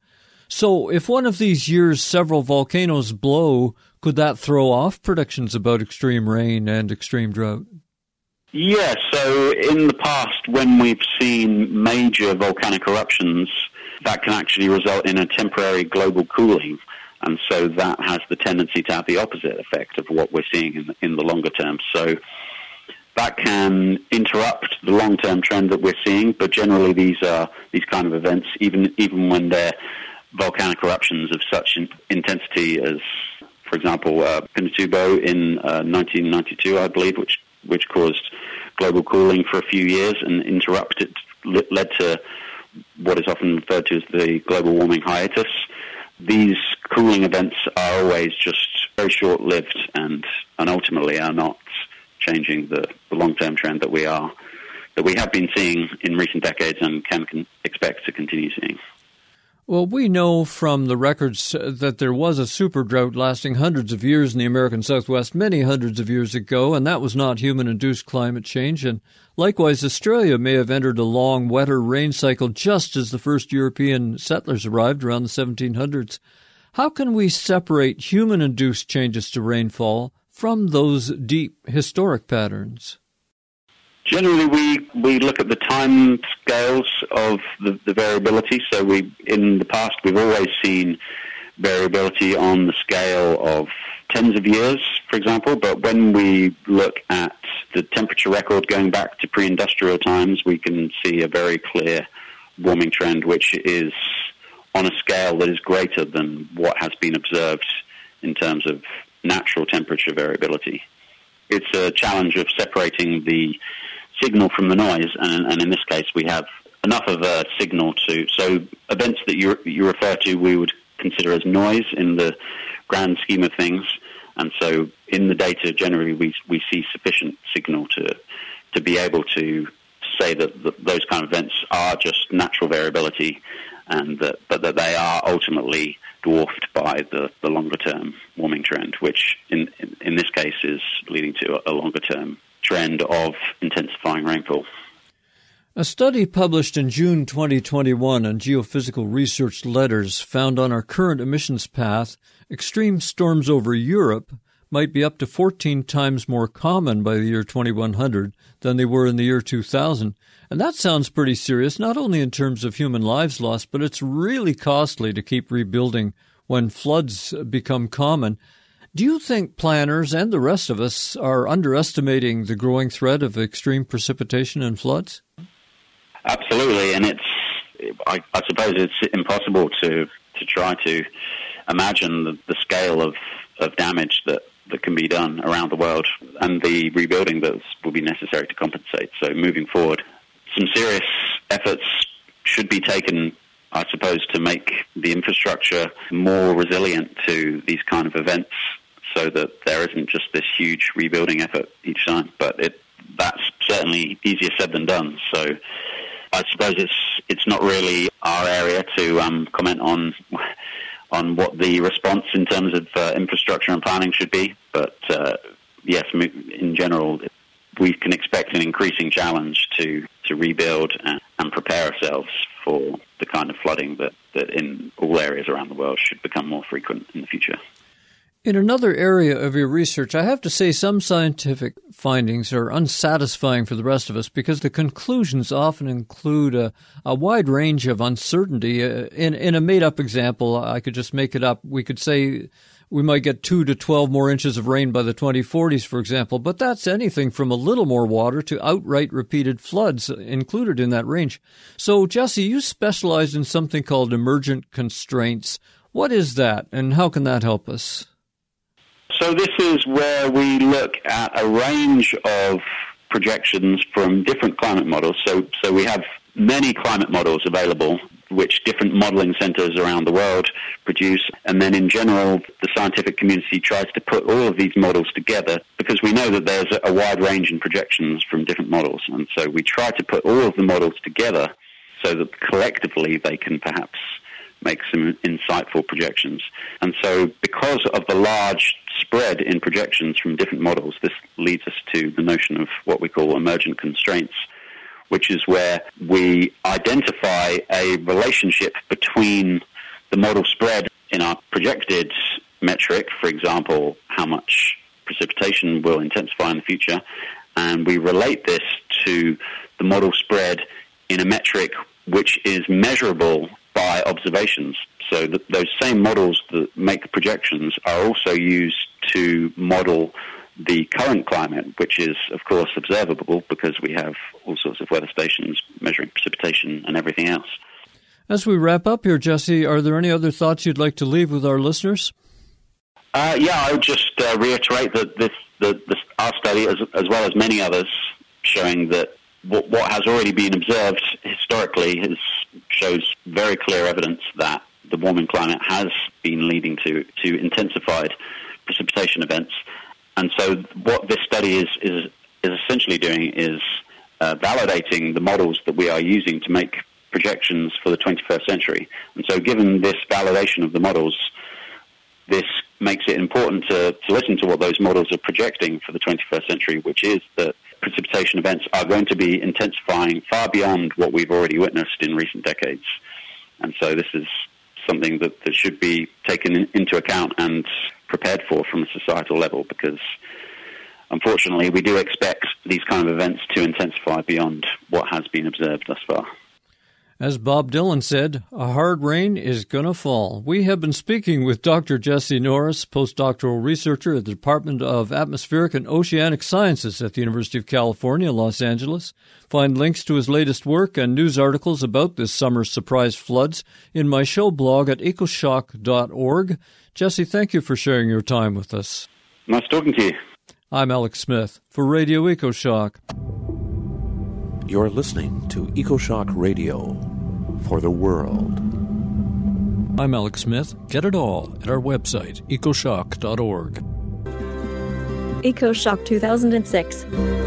So if one of these years several volcanoes blow, could that throw off predictions about extreme rain and extreme drought? Yes, so in the past, when we've seen major volcanic eruptions, that can actually result in a temporary global cooling. And so that has the tendency to have the opposite effect of what we're seeing in the, in the longer term. So that can interrupt the long-term trend that we're seeing, but generally these are these kind of events, even even when they're volcanic eruptions of such in, intensity as, for example, uh, Pinatubo in uh, nineteen ninety-two, I believe, which which caused global cooling for a few years and interrupted, led to what is often referred to as the global warming hiatus. These cooling events are always just very short-lived and, and ultimately are not changing the, the long-term trend that we are that we have been seeing in recent decades and can, can expect to continue seeing. Well, we know from the records that there was a super drought lasting hundreds of years in the American Southwest many hundreds of years ago, and that was not human-induced climate change. And likewise, Australia may have entered a long, wetter rain cycle just as the first European settlers arrived around the seventeen hundreds. How can we separate human-induced changes to rainfall from those deep historic patterns? Generally, we, we look at the time scales of the, the variability. So we, in the past, we've always seen variability on the scale of tens of years, for example. But when we look at the temperature record going back to pre-industrial times, we can see a very clear warming trend, which is on a scale that is greater than what has been observed in terms of natural temperature variability. It's a challenge of separating the signal from the noise, and, and in this case we have enough of a signal to, so events that you, you refer to we would consider as noise in the grand scheme of things, and so in the data generally we we see sufficient signal to to be able to say that the, those kind of events are just natural variability, and that, but that they are ultimately dwarfed by the, the longer term warming trend, which in, in, in this case is leading to a, a longer term trend of intensifying rainfall. A study published in June twenty twenty-one on Geophysical Research Letters found on our current emissions path, extreme storms over Europe might be up to fourteen times more common by the year twenty-one hundred than they were in the year two thousand. And that sounds pretty serious, not only in terms of human lives lost, but it's really costly to keep rebuilding when floods become common. Do you think planners and the rest of us are underestimating the growing threat of extreme precipitation and floods? Absolutely, and it's, I, I suppose it's impossible to, to try to imagine the, the scale of, of damage that, that can be done around the world and the rebuilding that will be necessary to compensate. So moving forward, some serious efforts should be taken, I suppose, to make the infrastructure more resilient to these kind of events, so that there isn't just this huge rebuilding effort each time. But it, that's certainly easier said than done. So I suppose it's it's not really our area to um, comment on on what the response in terms of uh, infrastructure and planning should be. But uh, yes, in general, we can expect an increasing challenge to, to rebuild and, and prepare ourselves for the kind of flooding that, that in all areas around the world should become more frequent in the future. In another area of your research, I have to say some scientific findings are unsatisfying for the rest of us because the conclusions often include a, a wide range of uncertainty. Uh, in, in a made-up example, I could just make it up. We could say we might get two to twelve more inches of rain by the twenty forties, for example, but that's anything from a little more water to outright repeated floods included in that range. So, Jesse, you specialized in something called emergent constraints. What is that, and how can that help us? So this is where we look at a range of projections from different climate models. So, so we have many climate models available, which different modeling centers around the world produce. And then in general, the scientific community tries to put all of these models together because we know that there's a wide range in projections from different models. And so we try to put all of the models together so that collectively they can perhaps make some insightful projections. And so because of the large spread in projections from different models, this leads us to the notion of what we call emergent constraints, which is where we identify a relationship between the model spread in our projected metric, for example, how much precipitation will intensify in the future, and we relate this to the model spread in a metric which is measurable by observations. So that those same models that make projections are also used to model the current climate, which is, of course, observable because we have all sorts of weather stations measuring precipitation and everything else. As we wrap up here, Jesse, are there any other thoughts you'd like to leave with our listeners? Uh, yeah, I would just uh, reiterate that this, the, this, our study, as, as well as many others, showing that what, what has already been observed historically is, shows very clear evidence that the warming climate has been leading to, to intensified precipitation events. And so what this study is, is, is essentially doing is uh, validating the models that we are using to make projections for the twenty-first century. And so given this validation of the models, this makes it important to, to listen to what those models are projecting for the twenty-first century, which is that precipitation events are going to be intensifying far beyond what we've already witnessed in recent decades. And so this is something that, that should be taken in, into account and prepared for from a societal level, because unfortunately we do expect these kind of events to intensify beyond what has been observed thus far. As Bob Dylan said, a hard rain is gonna fall. We have been speaking with Doctor Jesse Norris, postdoctoral researcher at the Department of Atmospheric and Oceanic Sciences at the University of California, Los Angeles. Find links to his latest work and news articles about this summer's surprise floods in my show blog at ecoshock dot org. Jesse, thank you for sharing your time with us. Nice talking to you. I'm Alex Smith for Radio EcoShock. You're listening to EcoShock Radio for the world. I'm Alex Smith. Get it all at our website, ecoshock dot org. EcoShock two thousand six.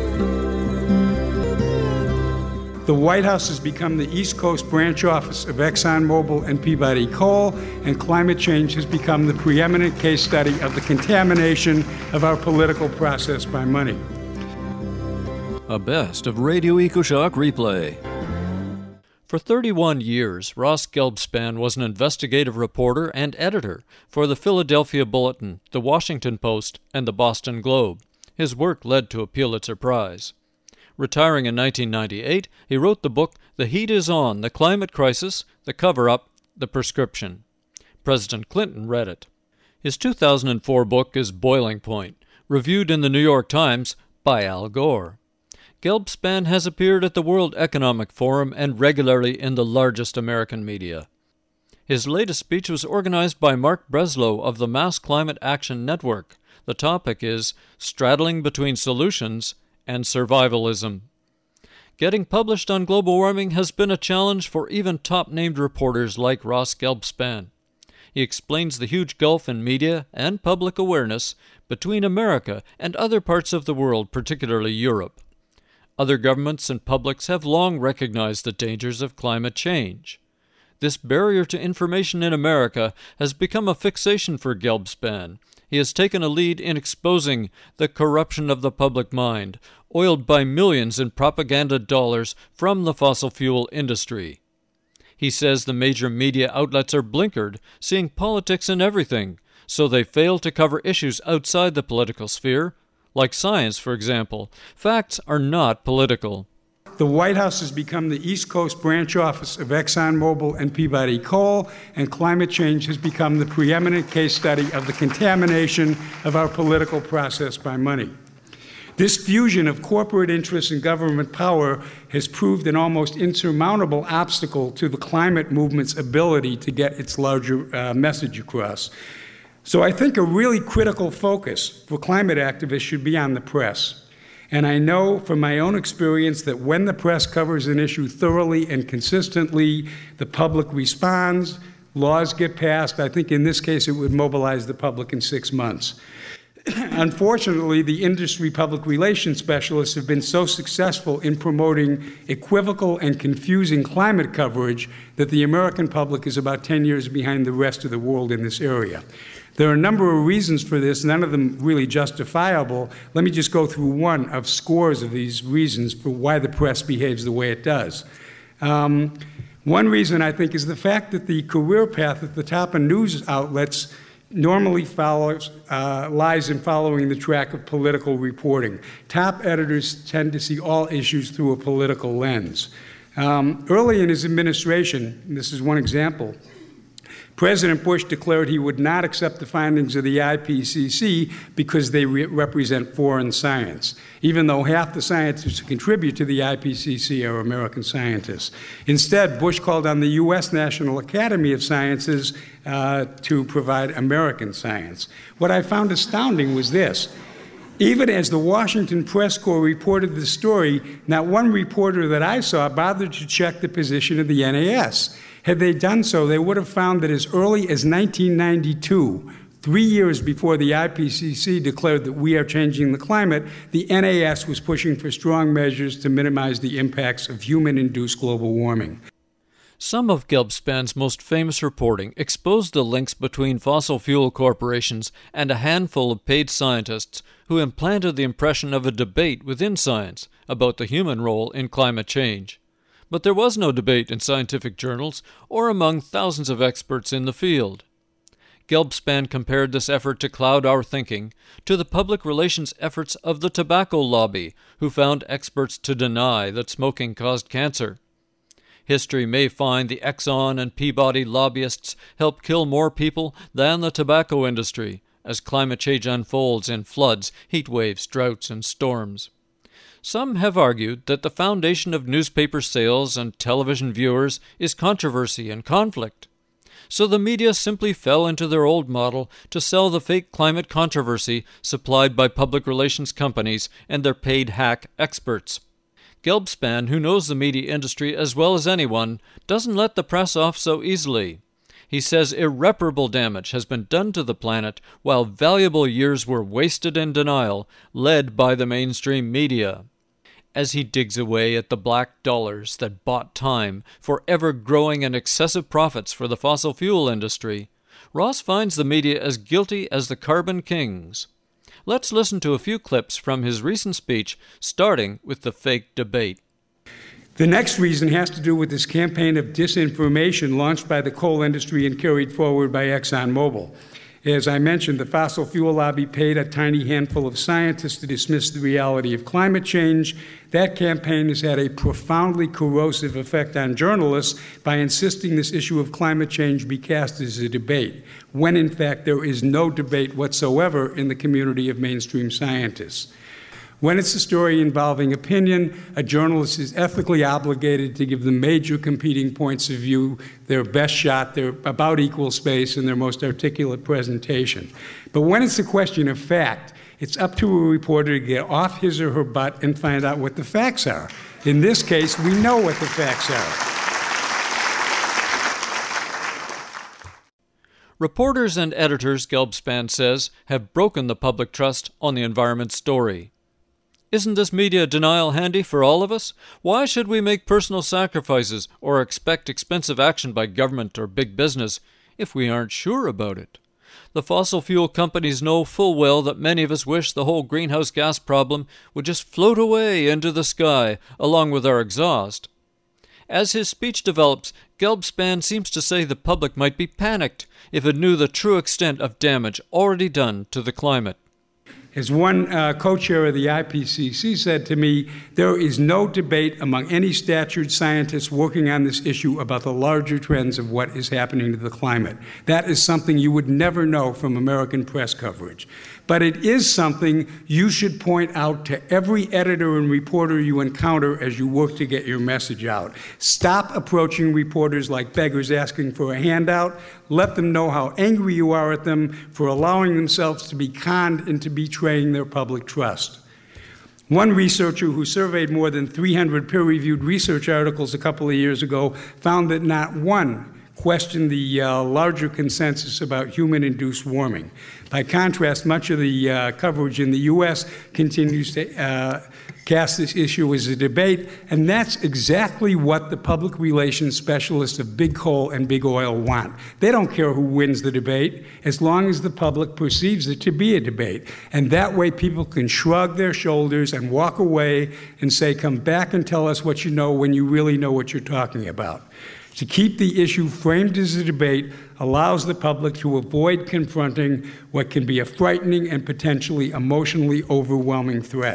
The White House has become the East Coast branch office of ExxonMobil and Peabody Coal, and climate change has become the preeminent case study of the contamination of our political process by money. A best of Radio EcoShock replay. For thirty-one years, Ross Gelbspan was an investigative reporter and editor for the Philadelphia Bulletin, the Washington Post, and the Boston Globe. His work led to a Pulitzer Prize. Retiring in nineteen ninety-eight, he wrote the book The Heat is On, The Climate Crisis, The Cover-Up, The Prescription. President Clinton read it. His two thousand four book is Boiling Point, reviewed in the New York Times by Al Gore. Gelbspan has appeared at the World Economic Forum and regularly in the largest American media. His latest speech was organized by Mark Breslow of the Mass Climate Action Network. The topic is Straddling Between Solutions and Survivalism. Getting published on global warming has been a challenge for even top-named reporters like Ross Gelbspan. He explains the huge gulf in media and public awareness between America and other parts of the world, particularly Europe. Other governments and publics have long recognized the dangers of climate change. This barrier to information in America has become a fixation for Gelbspan. He has taken a lead in exposing the corruption of the public mind, oiled by millions in propaganda dollars from the fossil fuel industry. He says the major media outlets are blinkered, seeing politics in everything, so they fail to cover issues outside the political sphere, like science, for example. Facts are not political. The White House has become the East Coast branch office of ExxonMobil and Peabody Coal, and climate change has become the preeminent case study of the contamination of our political process by money. This fusion of corporate interests and government power has proved an almost insurmountable obstacle to the climate movement's ability to get its larger uh, message across. So I think a really critical focus for climate activists should be on the press. And I know from my own experience that when the press covers an issue thoroughly and consistently, the public responds, laws get passed. I think in this case it would mobilize the public in six months. Unfortunately, the industry public relations specialists have been so successful in promoting equivocal and confusing climate coverage that the American public is about ten years behind the rest of the world in this area. There are a number of reasons for this, none of them really justifiable. Let me just go through one of scores of these reasons for why the press behaves the way it does. Um, one reason, I think, is the fact that the career path at the top of news outlets normally follows, uh, lies in following the track of political reporting. Top editors tend to see all issues through a political lens. Um, early in his administration, and this is one example, President Bush declared he would not accept the findings of the I P C C because they re represent foreign science, even though half the scientists who contribute to the I P C C are American scientists. Instead, Bush called on the U S National Academy of Sciences uh, to provide American science. What I found astounding was this. Even as the Washington Press Corps reported the story, not one reporter that I saw bothered to check the position of the N A S. Had they done so, they would have found that as early as nineteen ninety-two, three years before the I P C C declared that we are changing the climate, the N A S was pushing for strong measures to minimize the impacts of human-induced global warming. Some of Gelbspan's most famous reporting exposed the links between fossil fuel corporations and a handful of paid scientists who implanted the impression of a debate within science about the human role in climate change. But there was no debate in scientific journals or among thousands of experts in the field. Gelbspan compared this effort to cloud our thinking to the public relations efforts of the tobacco lobby, who found experts to deny that smoking caused cancer. History may find the Exxon and Peabody lobbyists help kill more people than the tobacco industry as climate change unfolds in floods, heat waves, droughts, and storms. Some have argued that the foundation of newspaper sales and television viewers is controversy and conflict. So the media simply fell into their old model to sell the fake climate controversy supplied by public relations companies and their paid hack experts. Gelbspan, who knows the media industry as well as anyone, doesn't let the press off so easily. He says irreparable damage has been done to the planet while valuable years were wasted in denial, led by the mainstream media. As he digs away at the black dollars that bought time for ever-growing and excessive profits for the fossil fuel industry, Ross finds the media as guilty as the carbon kings. Let's listen to a few clips from his recent speech, starting with the fake debate. The next reason has to do with this campaign of disinformation launched by the coal industry and carried forward by ExxonMobil. As I mentioned, the fossil fuel lobby paid a tiny handful of scientists to dismiss the reality of climate change. That campaign has had a profoundly corrosive effect on journalists by insisting this issue of climate change be cast as a debate, when in fact there is no debate whatsoever in the community of mainstream scientists. When it's a story involving opinion, a journalist is ethically obligated to give the major competing points of view their best shot, their about equal space, and their most articulate presentation. But when it's a question of fact, it's up to a reporter to get off his or her butt and find out what the facts are. In this case, we know what the facts are. Reporters and editors, Gelbspan says, have broken the public trust on the environment story. Isn't this media denial handy for all of us? Why should we make personal sacrifices or expect expensive action by government or big business if we aren't sure about it? The fossil fuel companies know full well that many of us wish the whole greenhouse gas problem would just float away into the sky along with our exhaust. As his speech develops, Gelbspan seems to say the public might be panicked if it knew the true extent of damage already done to the climate. As one uh, co-chair of the I P C C said to me, there is no debate among any statured scientists working on this issue about the larger trends of what is happening to the climate. That is something you would never know from American press coverage. but it is something you should point out to every editor and reporter you encounter as you work to get your message out. Stop approaching reporters like beggars asking for a handout. Let them know how angry you are at them for allowing themselves to be conned into betraying their public trust. One researcher who surveyed more than three hundred peer-reviewed research articles a couple of years ago found that not one questioned the uh, larger consensus about human-induced warming. By contrast, much of the uh, coverage in the U S continues to uh, cast this issue as a debate, and that's exactly what the public relations specialists of big coal and big oil want. They don't care who wins the debate, as long as the public perceives it to be a debate. And that way people can shrug their shoulders and walk away and say, come back and tell us what you know when you really know what you're talking about. To keep the issue framed as a debate allows the public to avoid confronting what can be a frightening and potentially emotionally overwhelming threat.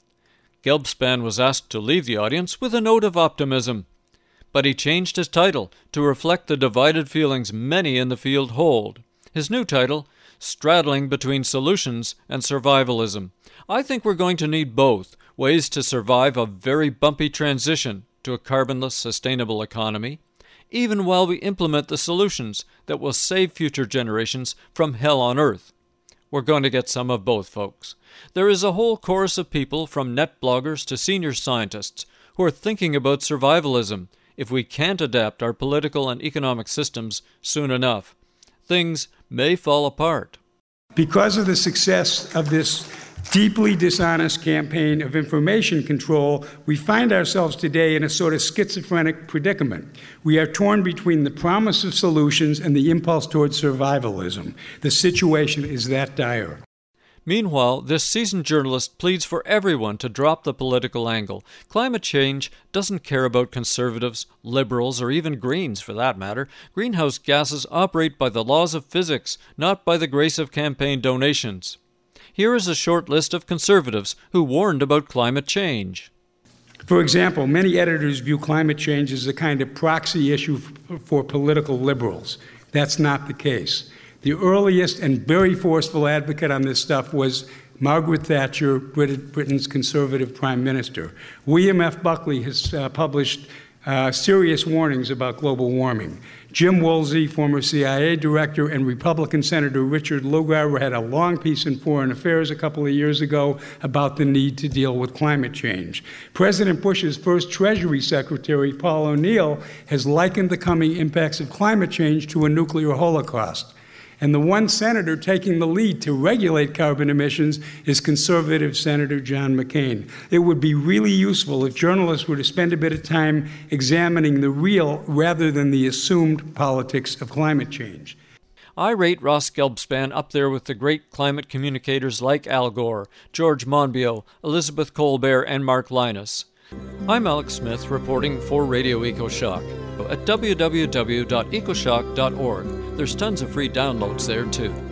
Gelbspan was asked to leave the audience with a note of optimism, but he changed his title to reflect the divided feelings many in the field hold. His new title, Straddling Between Solutions and Survivalism. I think we're going to need both, ways to survive a very bumpy transition to a carbonless, sustainable economy, even while we implement the solutions that will save future generations from hell on earth. We're going to get some of both, folks. There is a whole chorus of people, from net bloggers to senior scientists, who are thinking about survivalism if we can't adapt our political and economic systems soon enough. Things may fall apart. Because of the success of this deeply dishonest campaign of information control, we find ourselves today in a sort of schizophrenic predicament. We are torn between the promise of solutions and the impulse towards survivalism. The situation is that dire. Meanwhile, this seasoned journalist pleads for everyone to drop the political angle. Climate change doesn't care about conservatives, liberals, or even Greens, for that matter. Greenhouse gases operate by the laws of physics, not by the grace of campaign donations. Here is a short list of conservatives who warned about climate change. For example, many editors view climate change as a kind of proxy issue for political liberals. That's not the case. The earliest and very forceful advocate on this stuff was Margaret Thatcher, Brit- Britain's conservative prime minister. William F. Buckley has uh, published uh, serious warnings about global warming. Jim Woolsey, former C I A director, and Republican Senator Richard Lugar had a long piece in Foreign Affairs a couple of years ago about the need to deal with climate change. President Bush's first Treasury Secretary, Paul O'Neill, has likened the coming impacts of climate change to a nuclear holocaust. And the one senator taking the lead to regulate carbon emissions is conservative Senator John McCain. It would be really useful if journalists were to spend a bit of time examining the real rather than the assumed politics of climate change. I rate Ross Gelbspan up there with the great climate communicators like Al Gore, George Monbiot, Elizabeth Colbert, and Mark Linus. I'm Alex Smith, reporting for Radio EcoShock at w w w dot ecoshock dot org. There's tons of free downloads there, too.